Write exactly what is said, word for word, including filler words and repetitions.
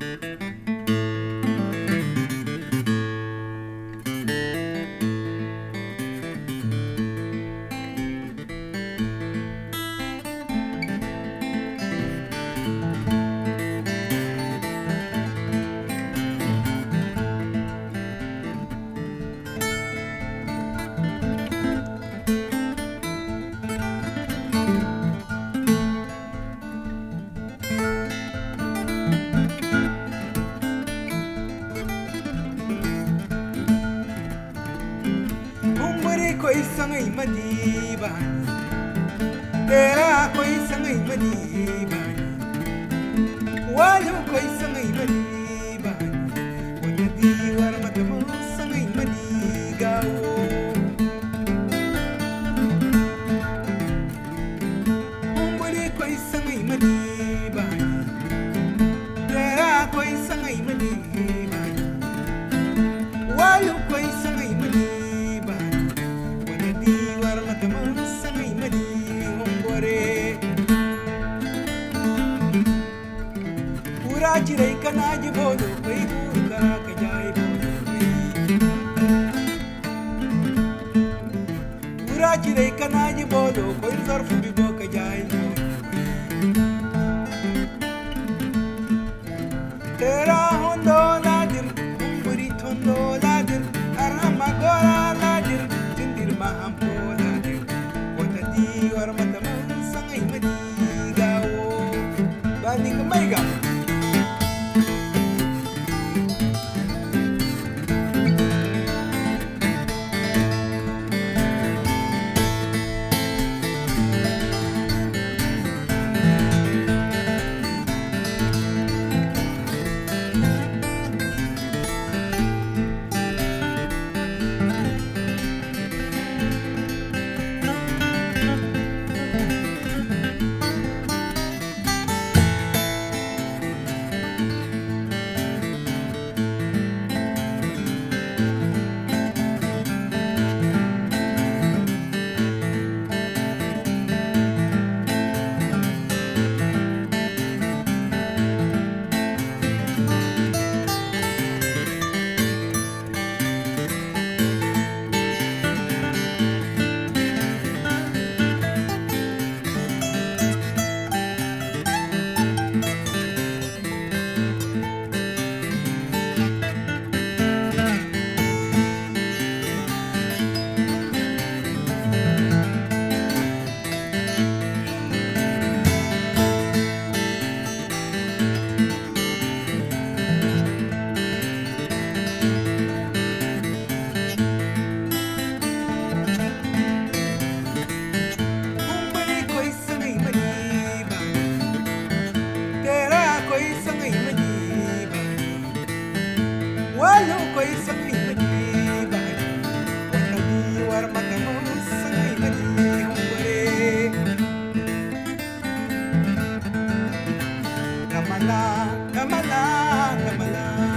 Koi sangai mani bani, tera koi sangai mani bani, walu koi sangai mani bani, wada diwar matamu sangai mani gawo. Umburi koi sangai mani bani, tera koi sangai mani bani, walu koi sangai mani. Jirai kana ji bodo kai burka ka jai bodo Pura jirai kana ji bodo koi zarfu bi bo ka jai bodo Tera hondo ladir kumburi tondo ladir arama gora ladir tindir mahampo ladir Wata diwar mataman sangai madi gawo Bani ka mai gawo Walau koi sangai mani bani, wata diwar matamu sangai mani humbare. Kamala, kamala, kamala.